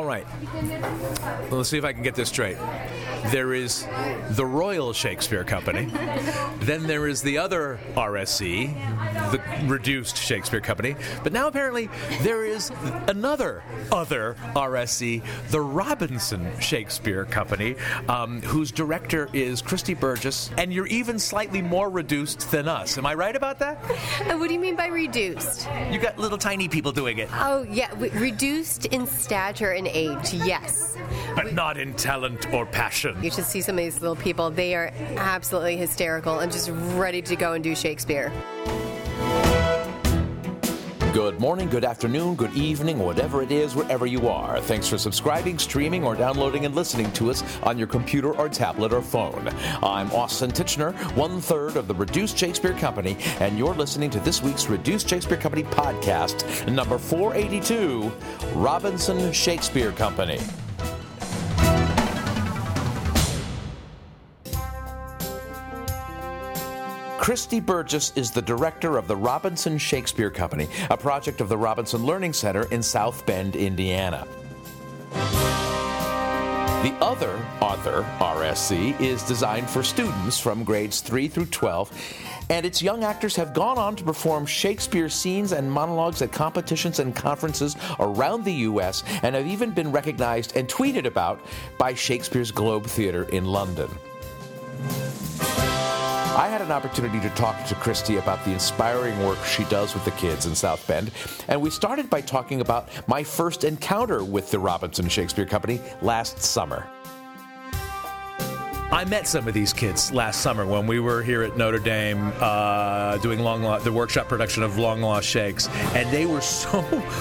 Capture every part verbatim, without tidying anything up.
All right. Well, let's see if I can get this straight. There is the Royal Shakespeare Company. Then there is the other R S C, the Reduced Shakespeare Company. But now apparently there is another other R S C, the Robinson Shakespeare Company, um, whose director is Christy Burgess. And you're even slightly more reduced than us. Am I right about that? Uh, what do you mean by reduced? You got little tiny people doing it. Oh, yeah. W- reduced in stature and age, yes. But not in talent or passion. You should see some of these little people. They are absolutely hysterical and just ready to go and do Shakespeare. Good morning, good afternoon, good evening, whatever it is, wherever you are. Thanks for subscribing, streaming, or downloading and listening to us on your computer or tablet or phone. I'm Austin Titchener, one-third of the Reduced Shakespeare Company, and you're listening to this week's Reduced Shakespeare Company podcast, number four eighty-two, Robinson Shakespeare Company. Christy Burgess is the director of the Robinson Shakespeare Company, a project of the Robinson Learning Center in South Bend, Indiana. The other, other R S C is designed for students from grades three through twelve, and its young actors have gone on to perform Shakespeare scenes and monologues at competitions and conferences around the U S and have even been recognized and tweeted about by Shakespeare's Globe Theatre in London. I had an opportunity to talk to Christy about the inspiring work she does with the kids in South Bend, and we started by talking about my first encounter with the Robinson Shakespeare Company last summer. I met some of these kids last summer when we were here at Notre Dame uh, doing long, the workshop production of Long Lost Shakes, and they were so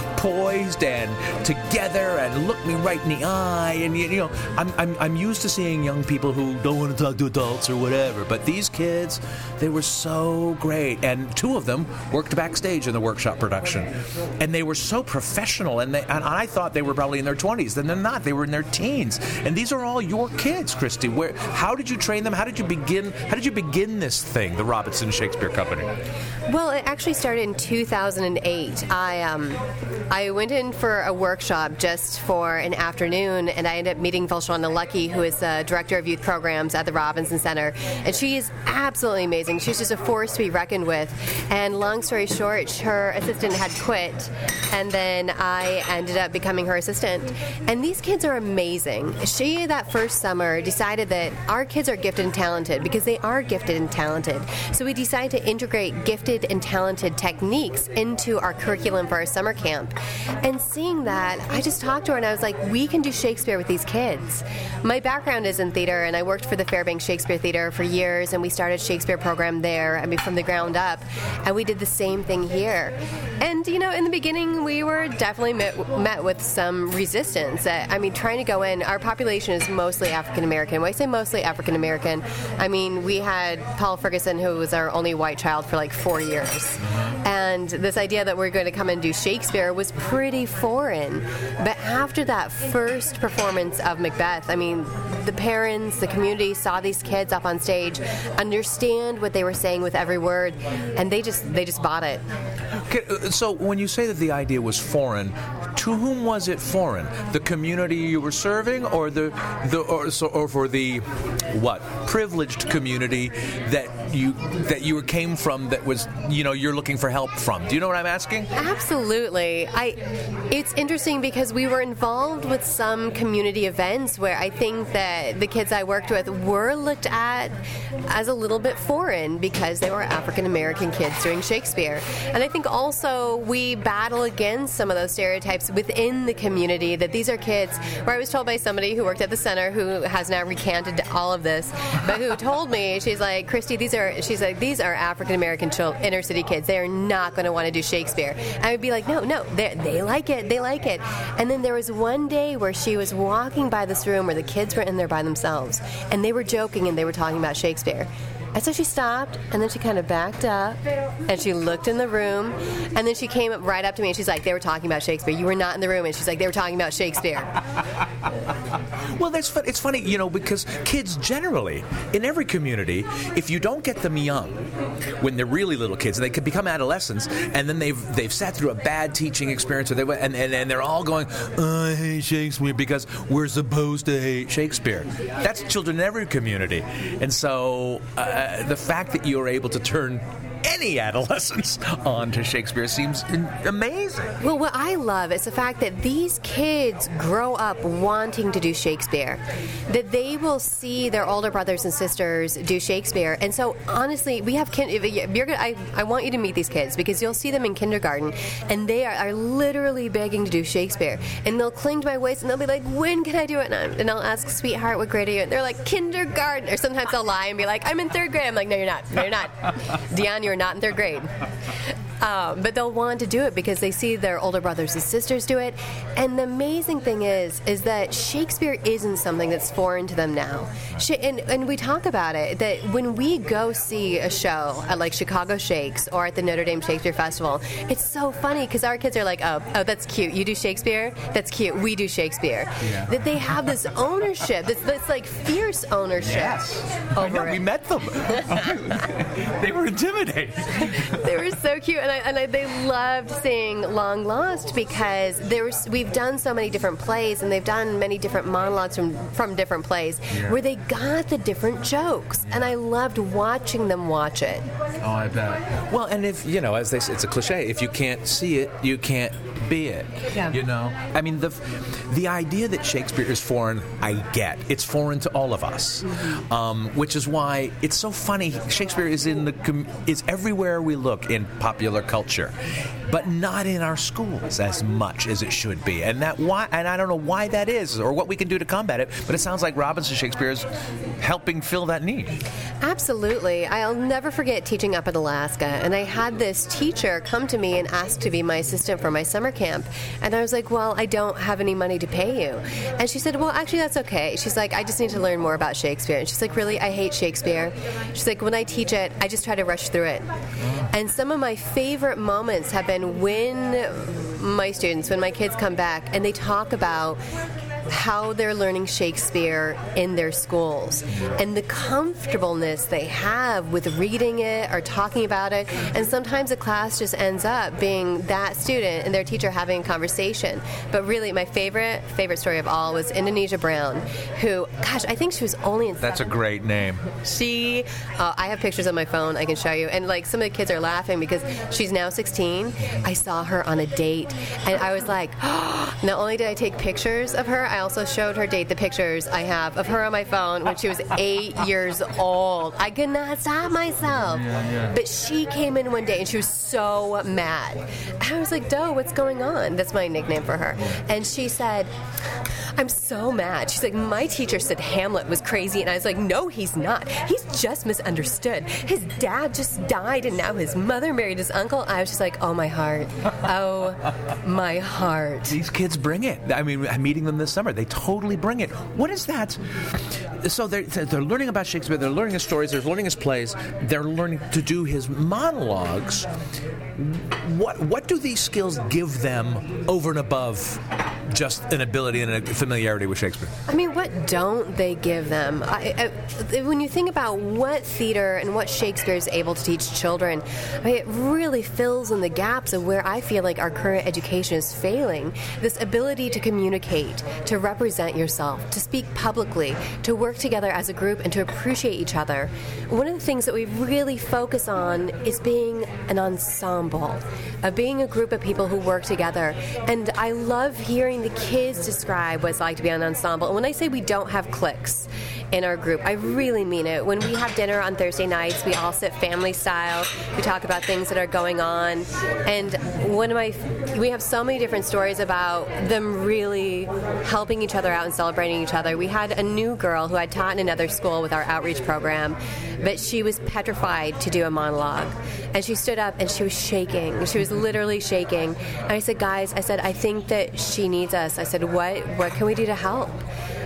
poised and together and looked me right in the eye. And you know, I'm I'm I'm used to seeing young people who don't want to talk to adults or whatever, but these kids, they were so great. And two of them worked backstage in the workshop production, and they were so professional. And they and I thought they were probably in their twenties, and they're not. They were in their teens. And these are all your kids, Christy. Where How did you train them? How did you begin? How did you begin this thing, the Robinson Shakespeare Company? Well, it actually started in two thousand eight. I um, I went in for a workshop just for an afternoon, and I ended up meeting Valshana Lucky, who is the director of youth programs at the Robinson Center, and she is absolutely amazing. She's just a force to be reckoned with. And long story short, her assistant had quit, and then I ended up becoming her assistant. And these kids are amazing. She, that first summer, decided that our kids are gifted and talented because they are gifted and talented. So we decided to integrate gifted and talented techniques into our curriculum for our summer camp. And seeing that, I just talked to her and I was like, we can do Shakespeare with these kids. My background is in theater, and I worked for the Fairbanks Shakespeare Theater for years, and we started a Shakespeare program there, I mean, from the ground up. And we did the same thing here. And, you know, in the beginning, we were definitely met, met with some resistance. Uh, I mean, trying to go in, our population is mostly African American. When I say mostly African American, I mean, we had Paul Ferguson, who was our only white child for like four years. And this idea that we're going to come and do Shakespeare was pretty foreign. But after that first performance of Macbeth, I mean, the parents, the community saw these kids up on stage, understand what they were saying with every word, and they just they just bought it. Okay, so when you say that the idea was foreign, to whom was it foreign? The community you were serving, or the the or, so, or for the what privileged community that you that you came from, that was, you know, you're looking for help from? Do you know what I'm asking? Absolutely. I it's interesting because we were involved with some community events where I think that the kids I worked with were looked at as a little bit foreign because they were African American kids doing Shakespeare. And I think also we battle against some of those stereotypes within the community, that these are kids where I was told by somebody who worked at the center, who has now recanted all of this, but who told me, she's like, Christy, these are she's like these are African American children, inner city kids. They are not going to want to do Shakespeare. And I would be like, no, no, they they like it, they like it. And then there was one day where she was walking by this room where the kids were in there by themselves, and they were joking and they were talking about Shakespeare. And so she stopped, and then she kind of backed up, and she looked in the room, and then she came up right up to me, and she's like, they were talking about Shakespeare. You were not in the room. And she's like, they were talking about Shakespeare. Well, that's fun. It's funny, you know, because kids generally, in every community, if you don't get them young, when they're really little kids, they could become adolescents, and then they've they've sat through a bad teaching experience, or they went, and, and, and they're all going, oh, I hate Shakespeare, because we're supposed to hate Shakespeare. That's children in every community. And so uh, the fact that you're able to turn any adolescents onto Shakespeare seems in- amazing. Well, what I love is the fact that these kids grow up wanting to do Shakespeare, that they will see their older brothers and sisters do Shakespeare. And so, honestly, we have kin- if you're gonna, I, I want you to meet these kids, because you'll see them in kindergarten, and they are, are literally begging to do Shakespeare. And they'll cling to my waist, and they'll be like, when can I do it? And, I'm, and I'll ask, sweetheart, what grade are you in? They're like, kindergarten. Or sometimes they'll lie and be like, I'm in third grade. I'm like, no, you're not. No, you're not. Dion, you're not in third grade. Um, but they'll want to do it because they see their older brothers and sisters do it. And the amazing thing is, is that Shakespeare isn't something that's foreign to them now. Sh- and, and we talk about it, that when we go see a show at like Chicago Shakes or at the Notre Dame Shakespeare Festival, it's so funny because our kids are like, oh, oh, that's cute. You do Shakespeare? That's cute. We do Shakespeare. Yeah. That they have this ownership, this, this like fierce ownership. Yes. Over I know, it. we met them. They were intimidating. They were so cute, and, I, and I, they loved seeing Long Lost because there was, we've done so many different plays, and they've done many different monologues from, from different plays yeah. where they got the different jokes, and I loved watching them watch it. Oh, I bet. Well, and if, you know, as they say, it's a cliche, if you can't see it, you can't be it. Yeah. You know? I mean, the the idea that Shakespeare is foreign, I get. It's foreign to all of us, mm-hmm. um, which is why it's so funny. Shakespeare is in the com- is everywhere we look in popular culture, but not in our schools as much as it should be. And that why, and I don't know why that is, or what we can do to combat it. But it sounds like Robinson Shakespeare is helping fill that need. Absolutely. I'll never forget teaching up in Alaska, and I had this teacher come to me and ask to be my assistant for my summer camp. And I was like, well, I don't have any money to pay you. And she said, well, actually, that's okay. She's like, I just need to learn more about Shakespeare. And she's like, really? I hate Shakespeare. She's like, when I teach it, I just try to rush through it. And some of my favorite moments have been when my students, when my kids come back, and they talk about how they're learning Shakespeare in their schools and the comfortableness they have with reading it or talking about it. And sometimes a class just ends up being that student and their teacher having a conversation. But really, my favorite favorite story of all was Indonesia Brown, who, gosh, I think she was only in That's seventh. a great name. She, uh, I have pictures on my phone I can show you. And like some of the kids are laughing because she's now sixteen. I saw her on a date and I was like, oh, not only did I take pictures of her, I also showed her date the pictures I have of her on my phone when she was eight years old. I could not stop myself. Yeah, yeah. But she came in one day and she was so mad. I was like, Doe, what's going on? That's my nickname for her. And she said, I'm so mad. She's like, my teacher said Hamlet was crazy. And I was like, no, he's not. He's just misunderstood. His dad just died and now his mother married his uncle. I was just like, oh, my heart. Oh, my heart. These kids bring it. I mean, I'm meeting them this summer. They totally bring it. What is that? So they're, they're learning about Shakespeare. They're learning his stories. They're learning his plays. They're learning to do his monologues. What what do these skills give them over and above just an ability and a familiarity with Shakespeare? I mean, what don't they give them? I, I, when you think about what theater and what Shakespeare is able to teach children, I mean, it really fills in the gaps of where I feel like our current education is failing. This ability to communicate, to represent yourself, to speak publicly, to work together as a group, and to appreciate each other. One of the things that we really focus on is being an ensemble, of being a group of people who work together. And I love hearing the kids describe what it's like to be an ensemble. And when I say we don't have cliques in our group, I really mean it. When we have dinner on Thursday nights, we all sit family style. We talk about things that are going on. And one of my, we have so many different stories about them really helping each other out and celebrating each other. We had a new girl who I'd taught in another school with our outreach program, but she was petrified to do a monologue. And she stood up and she was shaking. She was literally shaking. And I said, guys, I said, I think that she needs us. I said, what, what can we do to help?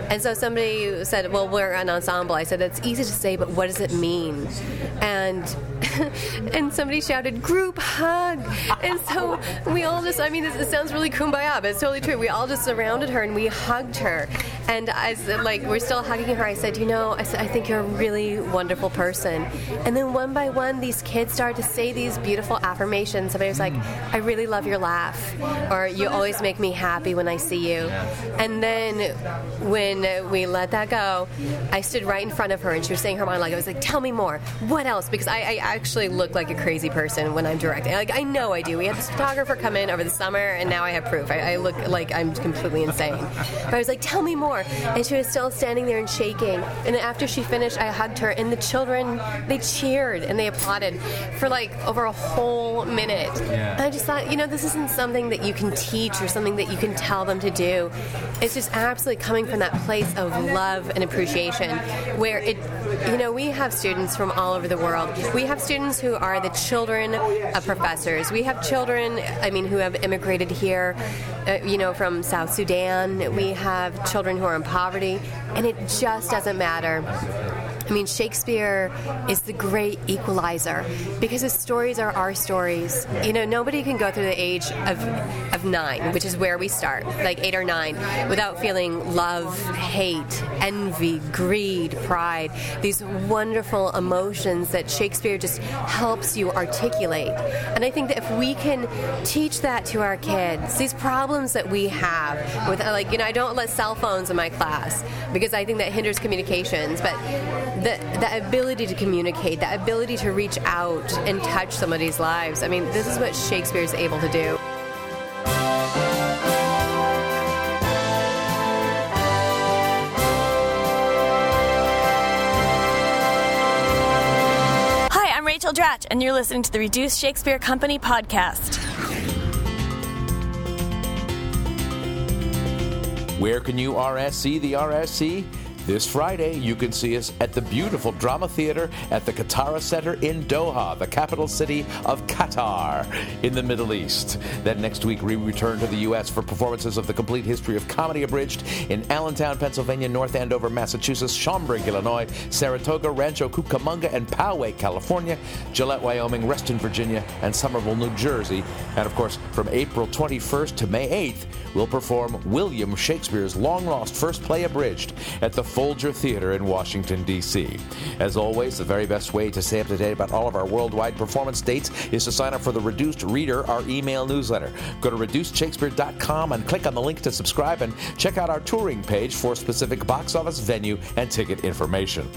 And so somebody said, well, we're an ensemble. I said, it's easy to say, but what does it mean? And and somebody shouted, group hug. And so we all just, I mean, it, it sounds really kumbaya, but it's totally true. We all just surrounded her and we hugged her. And I said, like, we're still hugging her. I said, you know, I said, I think you're a really wonderful person. And then one by one, these kids started to say these beautiful affirmations. Somebody was like, I really love your laugh. Or you always make me happy when I see you. And then when we let that go, I stood right in front of her and she was saying her monologue. I was like, tell me more. What else? Because I, I actually look like a crazy person when I'm directing. Like, I know I do. We had this photographer come in over the summer and now I have proof. I, I look like I'm completely insane. But I was like, tell me more. And she was still standing there and shaking. And after she finished, I hugged her and the children, they cheered and they applauded for like over a whole minute. Yeah. And I just thought, you know, this isn't something that you can teach or something that you can tell them to do. It's just absolutely coming from that place of love and appreciation where it, you know, we have students from all over the world. We have students who are the children of professors. We have children, I mean, who have immigrated here, uh, you know, from South Sudan. We have children who are in poverty, and it just doesn't matter. I mean, Shakespeare is the great equalizer because his stories are our stories. You know, nobody can go through the age of of nine, which is where we start, like eight or nine, without feeling love, hate, envy, greed, pride, these wonderful emotions that Shakespeare just helps you articulate. And I think that if we can teach that to our kids, these problems that we have with, like, you know, I don't let cell phones in my class because I think that hinders communications, but The, the ability to communicate, the ability to reach out and touch somebody's lives. I mean, this is what Shakespeare is able to do. Hi, I'm Rachel Dratch, and you're listening to the Reduced Shakespeare Company podcast. Where can you R S C the R S C? This Friday, you can see us at the beautiful Drama Theater at the Qatar Center in Doha, the capital city of Qatar in the Middle East. Then next week, we return to the U S for performances of The Complete History of Comedy Abridged in Allentown, Pennsylvania, North Andover, Massachusetts, Schaumburg, Illinois, Saratoga, Rancho Cucamonga, and Poway, California, Gillette, Wyoming, Reston, Virginia, and Somerville, New Jersey. And of course, from April twenty-first to May eighth, we'll perform William Shakespeare's long-lost first play abridged at the Folger Theater in Washington, D C As always, the very best way to stay up to date about all of our worldwide performance dates is to sign up for the Reduced Reader, our email newsletter. Go to reduced shakespeare dot com and click on the link to subscribe and check out our touring page for specific box office, venue, and ticket information.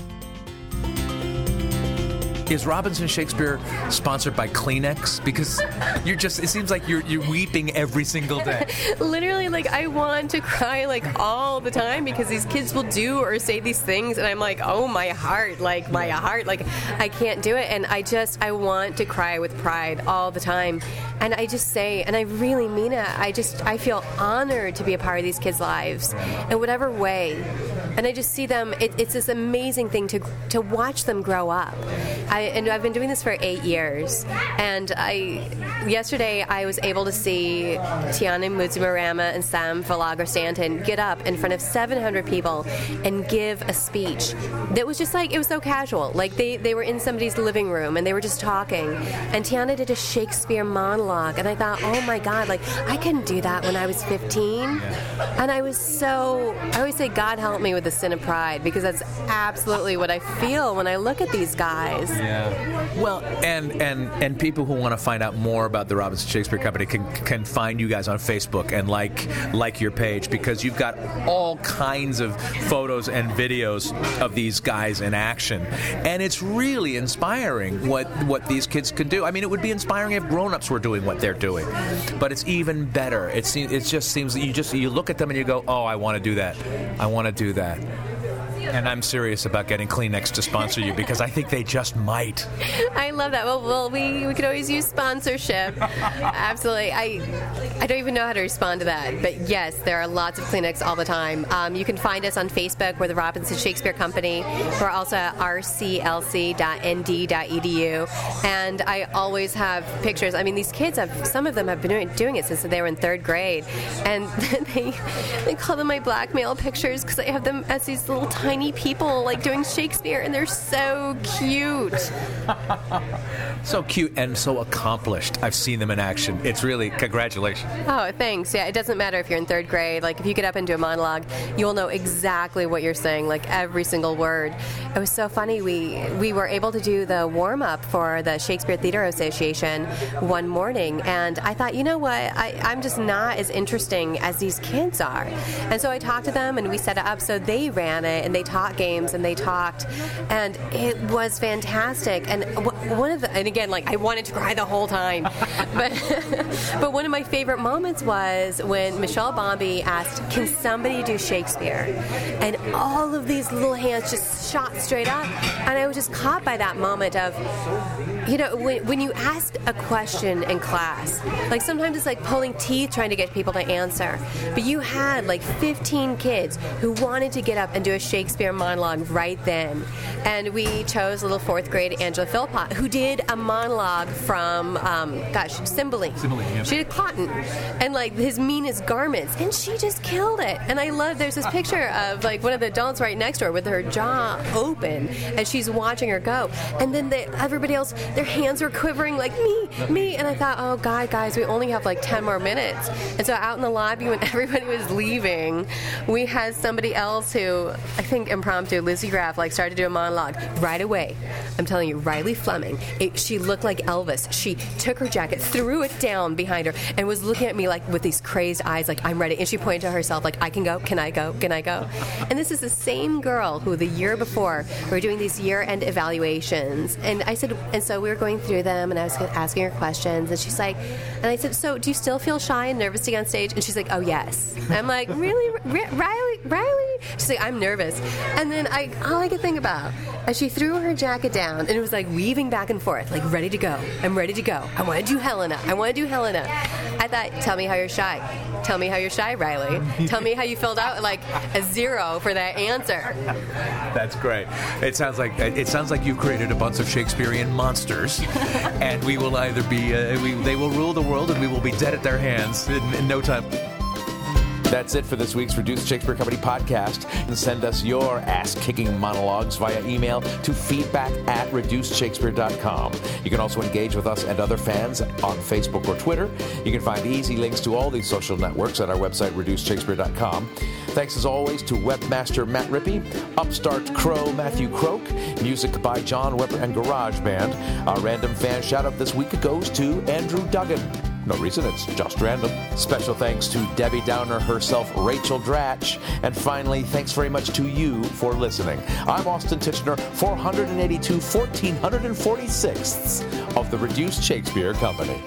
Is Robinson Shakespeare sponsored by Kleenex? Because you're just, it seems like you're you're weeping every single day. Literally, like, I want to cry, like, all the time because these kids will do or say these things, and I'm like, oh, my heart, like, my heart, like, I can't do it. And I just, I want to cry with pride all the time. And I just say, and I really mean it, I just, I feel honored to be a part of these kids' lives in whatever way. And I just see them, it, it's this amazing thing to to watch them grow up. I, and I've been doing this for eight years. And I, yesterday I was able to see Tiana Muzimarama and Sam Villagra-Stanton get up in front of seven hundred people and give a speech that was just like, it was so casual. Like they, they were in somebody's living room and they were just talking. And Tiana did a Shakespeare monologue. And I thought, oh my God, like I couldn't do that when I was fifteen. And I was so, I always say, God help me with the sin of pride, because that's absolutely what I feel when I look at these guys. Yeah. Well, and and and people who want to find out more about the Robinson Shakespeare Company can can find you guys on Facebook and like like your page, because you've got all kinds of photos and videos of these guys in action, and it's really inspiring what what these kids can do. I mean, it would be inspiring if grown-ups were doing what they're doing, but it's even better. It seems it just seems that you just you look at them and you go, oh, I want to do that. I want to do that. And I'm serious about getting Kleenex to sponsor you because I think they just might. I love that. Well, well, we we could always use sponsorship. Absolutely. I I don't even know how to respond to that. But yes, there are lots of Kleenex all the time. Um, you can find us on Facebook. We're the Robinson Shakespeare Company. We're also at r c l c dot n d dot e d u. And I always have pictures. I mean, these kids have, some of them have been doing, doing it since they were in third grade. And they they call them my blackmail pictures because I have them as these little tiny people like doing Shakespeare, and they're so cute. So cute and so accomplished. I've seen them in action. It's really, congratulations. Oh, thanks. Yeah, it doesn't matter if you're in third grade. Like, if you get up and do a monologue, you'll know exactly what you're saying, like every single word. It was so funny. We we were able to do the warm-up for the Shakespeare Theater Association one morning, and I thought, you know what, I, I'm just not as interesting as these kids are. And so I talked to them, and we set it up so they ran it, and they taught games, and they talked, and it was fantastic. And w- one of the, and again, like, I wanted to cry the whole time, but but one of my favorite moments was when Michelle Bombay asked, can somebody do Shakespeare? And all of these little hands just shot straight up, and I was just caught by that moment of, you know, when, when you ask a question in class, like sometimes it's like pulling teeth trying to get people to answer, but you had like fifteen kids who wanted to get up and do a Shakespeare monologue right then, and we chose little fourth grade Angela Philpott, who did a monologue from, um, gosh, Cymbeline. Cymbeline, yeah. She did Cotton, and like his meanest garments, and she just killed it. And I love, there's this picture of like one of the adults right next to her with her jaw open, and she's watching her go, and then the, everybody else, their hands were quivering like, me, me, and I thought, oh God, guys, we only have like ten more minutes. And so out in the lobby when everybody was leaving, we had somebody else who, I think impromptu, Lizzie Graff, like started to do a monologue right away. I'm telling you, Riley Fleming, it, she looked like Elvis. She took her jacket, threw it down behind her, and was looking at me like with these crazed eyes, like, I'm ready. And she pointed to herself like, I can go, can I go, can I go? And this is the same girl who the year before we were doing these year-end evaluations. And I said, and so we were going through them, and I was asking her questions, and she's like, and I said, so do you still feel shy and nervous to get on stage? And she's like, oh yes. And I'm like, really, R- Riley, Riley? She's like, I'm nervous. And then I, all I could think about, as she threw her jacket down, and it was like weaving back and forth, like ready to go. I'm ready to go. I want to do Helena. I want to do Helena. I thought, tell me how you're shy. Tell me how you're shy, Riley. Tell me how you filled out like a zero for that answer. That's great. It sounds like it sounds like you created a bunch of Shakespearean monsters, and we will either be uh, we, they will rule the world, and we will be dead at their hands in, in no time. That's it for this week's Reduced Shakespeare Company podcast. And send us your ass-kicking monologues via email to feedback at reduced shakespeare dot com. You can also engage with us and other fans on Facebook or Twitter. You can find easy links to all these social networks at our website, reduced shakespeare dot com. Thanks as always to webmaster Matt Rippey, upstart crow Matthew Croak, music by John Weber and GarageBand. Our random fan shout-out this week goes to Andrew Duggan. No reason, it's just random. Special thanks to Debbie Downer herself, Rachel Dratch. And finally, thanks very much to you for listening. I'm Austin Tichenor, four eighty-two, fourteen forty-sixths of the Reduced Shakespeare Company.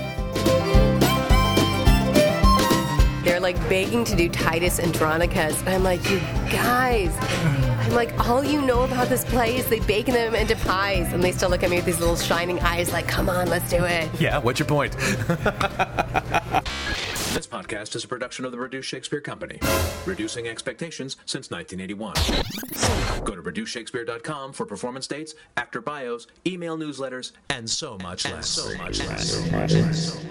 They're like begging to do Titus Andronicus. And I'm like, you guys, I'm like, all you know about this play is they bake them into pies. And they still look at me with these little shining eyes like, come on, let's do it. Yeah, what's your point? This podcast is a production of the Reduced Shakespeare Company, reducing expectations since nineteen eighty-one. Go to reduced shakespeare dot com for performance dates, actor bios, email newsletters, and so much less. So much less. So much less.